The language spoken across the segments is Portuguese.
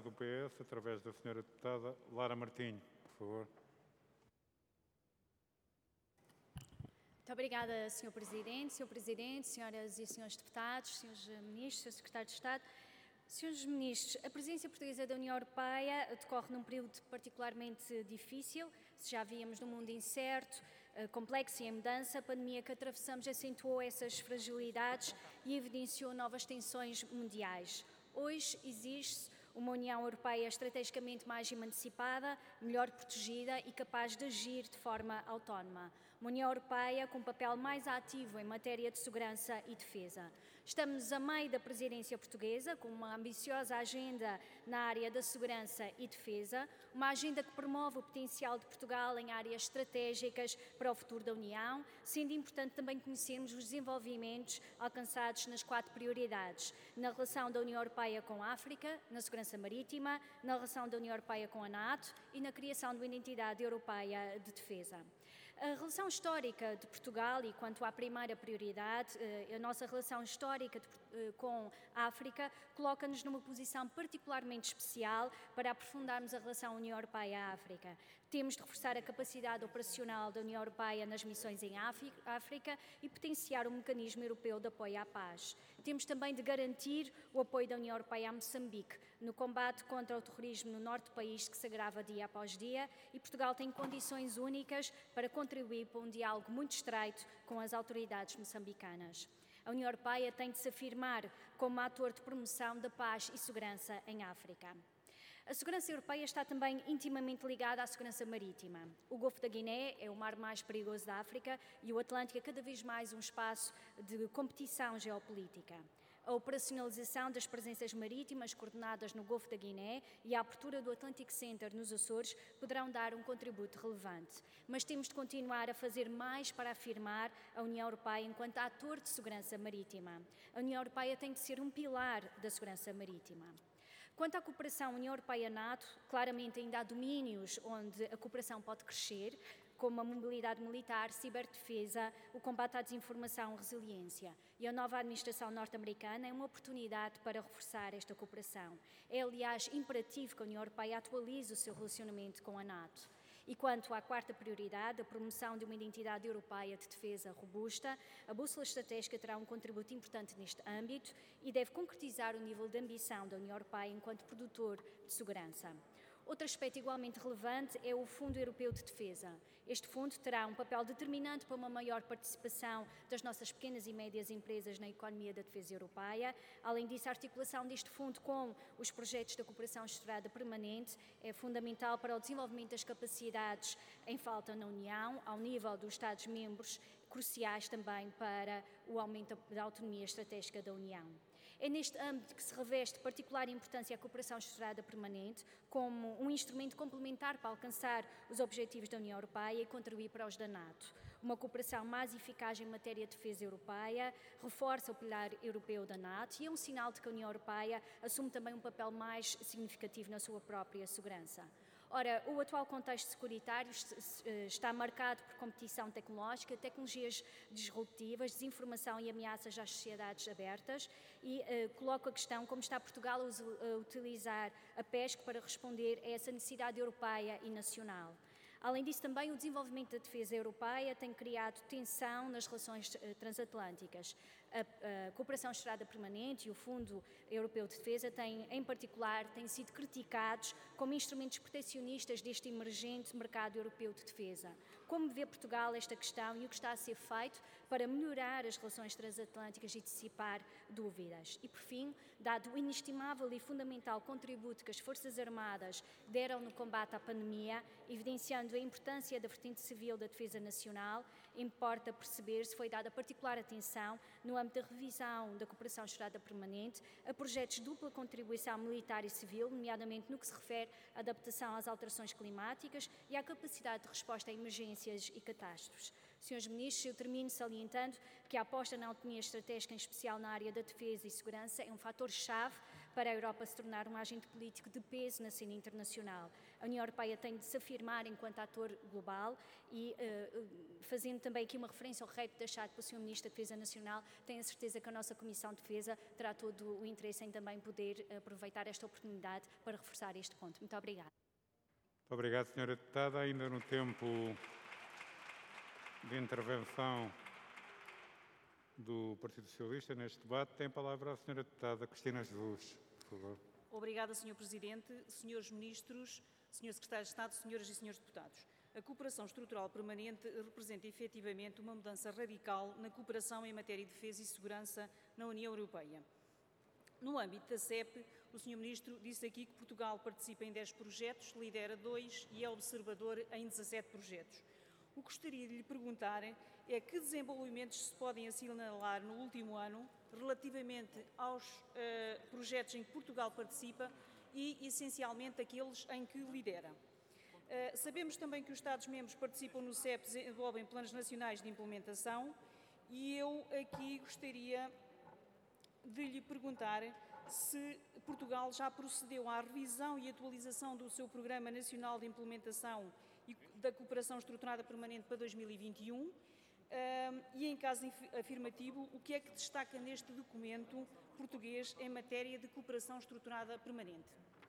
do PS, através da senhora deputada Lara Martinho. Por favor. Muito obrigada, Sr. Presidente. Sr. Presidente, senhoras e senhores deputados, senhores ministros, Sr. Secretário de Estado. Senhores Ministros, a presidência portuguesa da União Europeia decorre num período particularmente difícil. Se já víamos num mundo incerto, complexo e em mudança, a pandemia que atravessamos acentuou essas fragilidades e evidenciou novas tensões mundiais. Hoje existe uma União Europeia estrategicamente mais emancipada, melhor protegida e capaz de agir de forma autónoma. Uma União Europeia com um papel mais ativo em matéria de segurança e defesa. Estamos a meio da presidência portuguesa, com uma ambiciosa agenda na área da segurança e defesa, uma agenda que promove o potencial de Portugal em áreas estratégicas para o futuro da União, sendo importante também conhecermos os desenvolvimentos alcançados nas 4 prioridades, na relação da União Europeia com a África, na segurança marítima, na relação da União Europeia com a NATO e na criação de uma identidade europeia de defesa. A relação histórica de Portugal, e quanto à primeira prioridade, a nossa relação histórica com a África, coloca-nos numa posição particularmente especial para aprofundarmos a relação União Europeia-África. Temos de reforçar a capacidade operacional da União Europeia nas missões em África e potenciar o mecanismo europeu de apoio à paz. Temos também de garantir o apoio da União Europeia a Moçambique no combate contra o terrorismo no norte do país, que se agrava dia após dia, e Portugal tem condições únicas para contribuir para um diálogo muito estreito com as autoridades moçambicanas. A União Europeia tem de se afirmar como ator de promoção da paz e segurança em África. A segurança europeia está também intimamente ligada à segurança marítima. O Golfo da Guiné é o mar mais perigoso da África e o Atlântico é cada vez mais um espaço de competição geopolítica. A operacionalização das presenças marítimas coordenadas no Golfo da Guiné e a abertura do Atlantic Center nos Açores poderão dar um contributo relevante. Mas temos de continuar a fazer mais para afirmar a União Europeia enquanto ator de segurança marítima. A União Europeia tem de ser um pilar da segurança marítima. Quanto à cooperação União Europeia-NATO, claramente ainda há domínios onde a cooperação pode crescer, como a mobilidade militar, ciberdefesa, o combate à desinformação e resiliência. E a nova administração norte-americana é uma oportunidade para reforçar esta cooperação. É, aliás, imperativo que a União Europeia atualize o seu relacionamento com a NATO. E quanto à 4ª prioridade, a promoção de uma identidade europeia de defesa robusta, a bússola estratégica terá um contributo importante neste âmbito e deve concretizar o nível de ambição da União Europeia enquanto produtor de segurança. Outro aspecto igualmente relevante é o Fundo Europeu de Defesa. Este fundo terá um papel determinante para uma maior participação das nossas pequenas e médias empresas na economia da defesa europeia. Além disso, a articulação deste fundo com os projetos da cooperação estruturada permanente é fundamental para o desenvolvimento das capacidades em falta na União, ao nível dos Estados-membros, cruciais também para o aumento da autonomia estratégica da União. É neste âmbito que se reveste particular importância a cooperação estruturada permanente como um instrumento complementar para alcançar os objetivos da União Europeia e contribuir para os da NATO. Uma cooperação mais eficaz em matéria de defesa europeia reforça o pilar europeu da NATO e é um sinal de que a União Europeia assume também um papel mais significativo na sua própria segurança. Ora, o atual contexto securitário está marcado por competição tecnológica, tecnologias disruptivas, desinformação e ameaças às sociedades abertas e coloco a questão como está Portugal a utilizar a PESC para responder a essa necessidade europeia e nacional. Além disso, também o desenvolvimento da defesa europeia tem criado tensão nas relações transatlânticas. A cooperação estruturada permanente e o Fundo Europeu de Defesa em particular, têm sido criticados como instrumentos protecionistas deste emergente mercado europeu de defesa. Como vê Portugal esta questão e o que está a ser feito para melhorar as relações transatlânticas e dissipar dúvidas? E, por fim, dado o inestimável e fundamental contributo que as Forças Armadas deram no combate à pandemia, evidenciando a importância da vertente civil da defesa nacional, importa perceber se foi dada particular atenção no âmbito da revisão da cooperação estruturada permanente a projetos de dupla contribuição militar e civil, nomeadamente no que se refere à adaptação às alterações climáticas e à capacidade de resposta a emergências e catástrofes. Senhores Ministros, eu termino salientando que a aposta na autonomia estratégica, em especial na área da defesa e segurança, é um fator-chave para a Europa se tornar um agente político de peso na cena internacional. A União Europeia tem de se afirmar enquanto ator global e, fazendo também aqui uma referência ao reto deixado pelo Sr. Ministro da Defesa Nacional, tenho a certeza que a nossa Comissão de Defesa terá todo o interesse em também poder aproveitar esta oportunidade para reforçar este ponto. Muito obrigada. Muito obrigado, Sra. Deputada. Ainda no tempo de intervenção do Partido Socialista neste debate, tem a palavra a Sra. Deputada Cristina Jesus, por favor. Obrigada, Sr. Presidente, Srs. Ministros, Sr. Secretário de Estado, Senhoras e Srs. Deputados. A cooperação estrutural permanente representa efetivamente uma mudança radical na cooperação em matéria de defesa e segurança na União Europeia. No âmbito da CEP, o Sr. Ministro disse aqui que Portugal participa em 10 projetos, lidera 2 e é observador em 17 projetos. O que gostaria de lhe perguntar é que desenvolvimentos se podem assinalar no último ano relativamente aos projetos em que Portugal participa e, essencialmente, aqueles em que lidera. Sabemos também que os Estados-membros participam no CEP, desenvolvem planos nacionais de implementação e eu aqui gostaria de lhe perguntar se Portugal já procedeu à revisão e atualização do seu Programa Nacional de Implementação e da Cooperação Estruturada Permanente para 2021 e, em caso afirmativo, o que é que destaca neste documento português em matéria de cooperação estruturada permanente.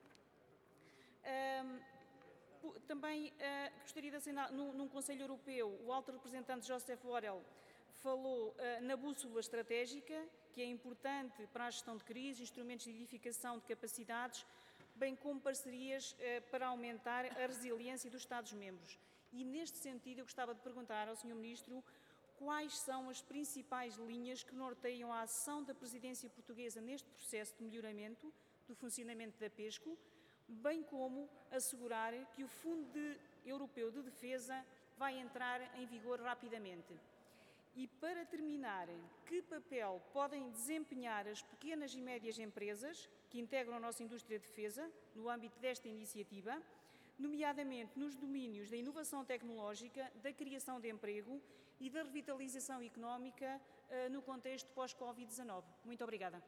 Também gostaria de assinar, num Conselho Europeu, o alto representante Joseph Borrell falou na bússola estratégica, que é importante para a gestão de crise, instrumentos de edificação de capacidades, bem como parcerias para aumentar a resiliência dos Estados-membros. E, neste sentido, eu gostava de perguntar ao Sr. Ministro quais são as principais linhas que norteiam a ação da presidência portuguesa neste processo de melhoramento do funcionamento da PESCO, bem como assegurar que o Fundo Europeu de Defesa vai entrar em vigor rapidamente. E, para terminar, que papel podem desempenhar as pequenas e médias empresas que integram a nossa indústria de defesa no âmbito desta iniciativa, nomeadamente nos domínios da inovação tecnológica, da criação de emprego e da revitalização económica no contexto pós-Covid-19? Muito obrigada.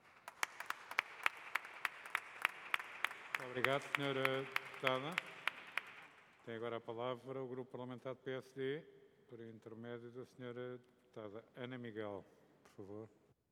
Obrigado, Sra. Deputada. Tem agora a palavra o Grupo Parlamentar do PSD, por intermédio da Sra. Deputada Ana Miguel, por favor.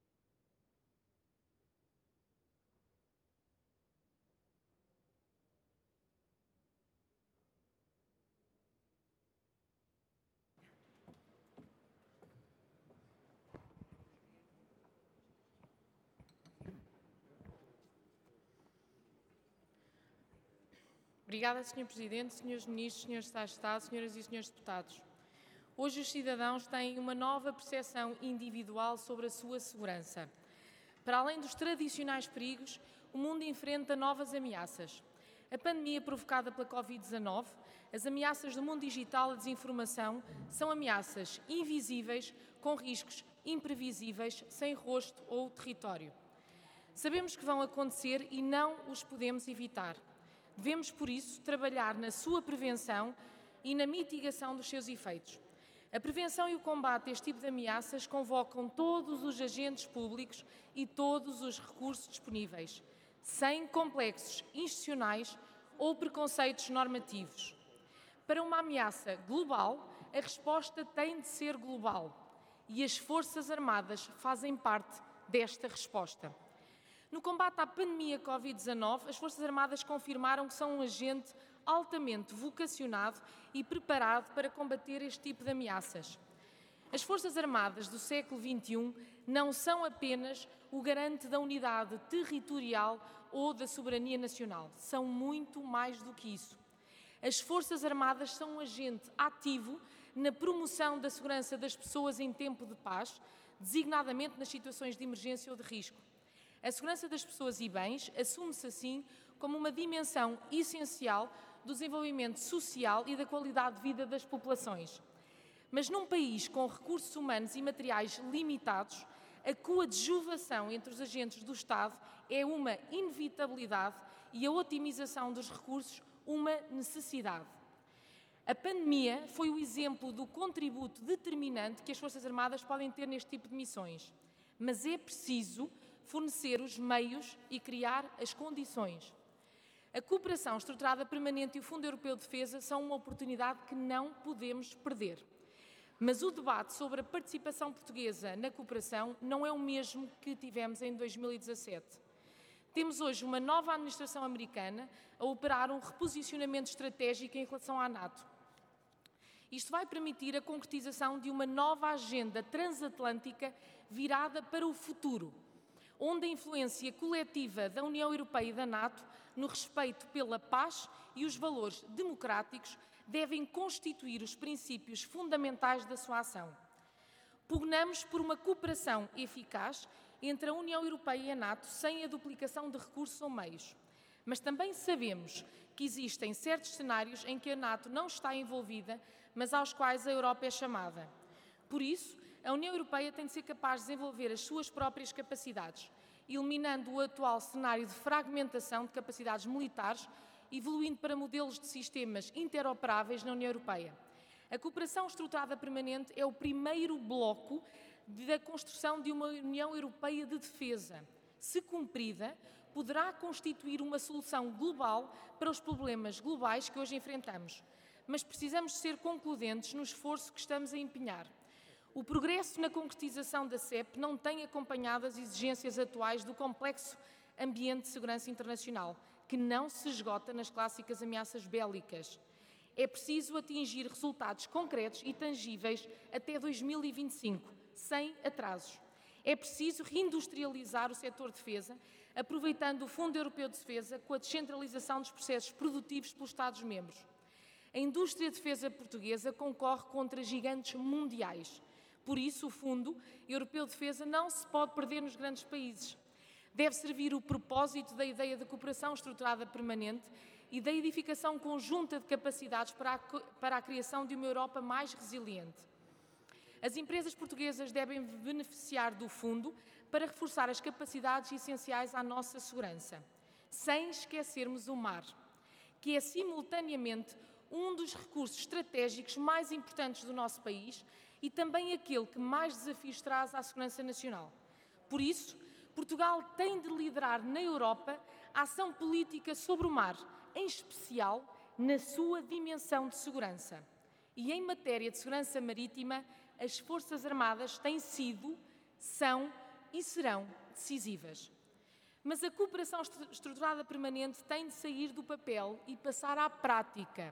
Obrigada, Sr. Presidente, Srs. Ministros, Srs. Secretários de Estado, Senhoras e Srs. Deputados. Hoje os cidadãos têm uma nova percepção individual sobre a sua segurança. Para além dos tradicionais perigos, o mundo enfrenta novas ameaças. A pandemia provocada pela Covid-19, as ameaças do mundo digital e a desinformação são ameaças invisíveis, com riscos imprevisíveis, sem rosto ou território. Sabemos que vão acontecer e não os podemos evitar. Devemos, por isso, trabalhar na sua prevenção e na mitigação dos seus efeitos. A prevenção e o combate a este tipo de ameaças convocam todos os agentes públicos e todos os recursos disponíveis, sem complexos institucionais ou preconceitos normativos. Para uma ameaça global, a resposta tem de ser global e as Forças Armadas fazem parte desta resposta. No combate à pandemia Covid-19, as Forças Armadas confirmaram que são um agente altamente vocacionado e preparado para combater este tipo de ameaças. As Forças Armadas do século XXI não são apenas o garante da unidade territorial ou da soberania nacional. São muito mais do que isso. As Forças Armadas são um agente ativo na promoção da segurança das pessoas em tempo de paz, designadamente nas situações de emergência ou de risco. A segurança das pessoas e bens assume-se assim como uma dimensão essencial do desenvolvimento social e da qualidade de vida das populações. Mas num país com recursos humanos e materiais limitados, a coadjuvação entre os agentes do Estado é uma inevitabilidade e a otimização dos recursos uma necessidade. A pandemia foi o exemplo do contributo determinante que as Forças Armadas podem ter neste tipo de missões, mas é preciso fornecer os meios e criar as condições. A cooperação estruturada permanente e o Fundo Europeu de Defesa são uma oportunidade que não podemos perder. Mas o debate sobre a participação portuguesa na cooperação não é o mesmo que tivemos em 2017. Temos hoje uma nova administração americana a operar um reposicionamento estratégico em relação à NATO. Isto vai permitir a concretização de uma nova agenda transatlântica virada para o futuro, onde a influência coletiva da União Europeia e da NATO no respeito pela paz e os valores democráticos devem constituir os princípios fundamentais da sua ação. Pugnamos por uma cooperação eficaz entre a União Europeia e a NATO sem a duplicação de recursos ou meios. Mas também sabemos que existem certos cenários em que a NATO não está envolvida, mas aos quais a Europa é chamada. Por isso, a União Europeia tem de ser capaz de desenvolver as suas próprias capacidades, eliminando o atual cenário de fragmentação de capacidades militares, evoluindo para modelos de sistemas interoperáveis na União Europeia. A cooperação estruturada permanente é o primeiro bloco da construção de uma União Europeia de defesa. Se cumprida, poderá constituir uma solução global para os problemas globais que hoje enfrentamos. Mas precisamos ser concludentes no esforço que estamos a empenhar. O progresso na concretização da CEP não tem acompanhado as exigências atuais do complexo ambiente de segurança internacional, que não se esgota nas clássicas ameaças bélicas. É preciso atingir resultados concretos e tangíveis até 2025, sem atrasos. É preciso reindustrializar o setor de defesa, aproveitando o Fundo Europeu de Defesa com a descentralização dos processos produtivos pelos Estados-membros. A indústria de defesa portuguesa concorre contra gigantes mundiais. Por isso, o Fundo Europeu de Defesa não se pode perder nos grandes países. Deve servir o propósito da ideia de cooperação estruturada permanente e da edificação conjunta de capacidades para a criação de uma Europa mais resiliente. As empresas portuguesas devem beneficiar do Fundo para reforçar as capacidades essenciais à nossa segurança, sem esquecermos o mar, que é simultaneamente um dos recursos estratégicos mais importantes do nosso país e também aquele que mais desafios traz à segurança nacional. Por isso, Portugal tem de liderar na Europa a ação política sobre o mar, em especial na sua dimensão de segurança. E em matéria de segurança marítima, as Forças Armadas têm sido, são e serão decisivas. Mas a cooperação estruturada permanente tem de sair do papel e passar à prática.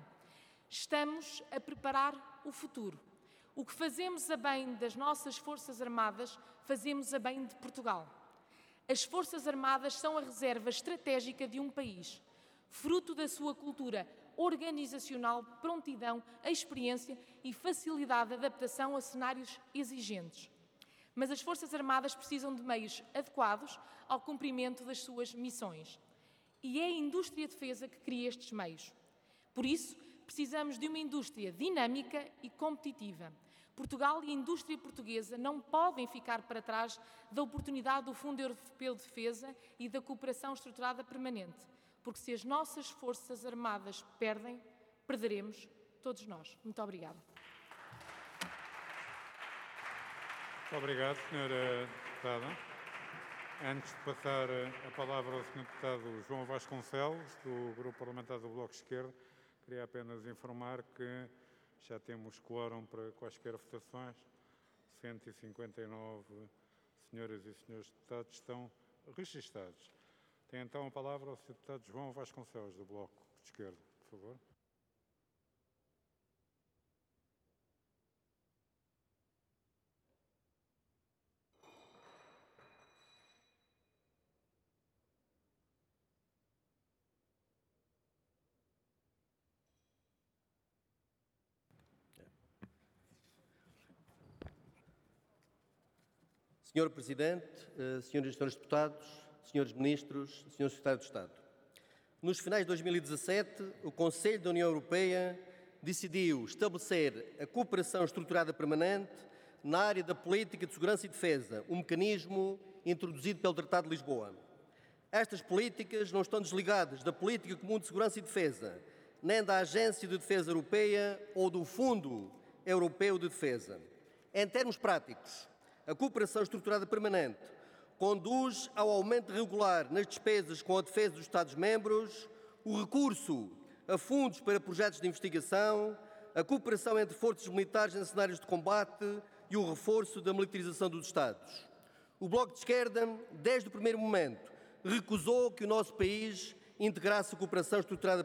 Estamos a preparar o futuro. O que fazemos a bem das nossas Forças Armadas, fazemos a bem de Portugal. As Forças Armadas são a reserva estratégica de um país, fruto da sua cultura organizacional, prontidão, experiência e facilidade de adaptação a cenários exigentes. Mas as Forças Armadas precisam de meios adequados ao cumprimento das suas missões. E é a indústria de defesa que cria estes meios. Por isso, precisamos de uma indústria dinâmica e competitiva. Portugal e a indústria portuguesa não podem ficar para trás da oportunidade do Fundo Europeu de Defesa e da cooperação estruturada permanente, porque se as nossas Forças Armadas perdem, perderemos todos nós. Muito obrigada. Muito obrigado, Sra. Deputada. Antes de passar a palavra ao Sr. Deputado João Vasconcelos, do Grupo Parlamentar do Bloco de Esquerda, queria apenas informar que já temos quórum para quaisquer votações. 159 senhoras e senhores deputados estão registados. Tem então a palavra o Sr. Deputado João Vasconcelos, do Bloco de Esquerda, por favor. Senhor Presidente, senhoras e senhores deputados, senhores ministros, senhor secretário de Estado. Nos finais de 2017, o Conselho da União Europeia decidiu estabelecer a cooperação estruturada permanente na área da política de segurança e defesa, um mecanismo introduzido pelo Tratado de Lisboa. Estas políticas não estão desligadas da política comum de segurança e defesa, nem da Agência de Defesa Europeia ou do Fundo Europeu de Defesa. Em termos práticos, a cooperação estruturada permanente conduz ao aumento regular nas despesas com a defesa dos Estados-membros, o recurso a fundos para projetos de investigação, a cooperação entre forças militares em cenários de combate e o reforço da militarização dos Estados. O Bloco de Esquerda, desde o primeiro momento, recusou que o nosso país integrasse a cooperação estruturada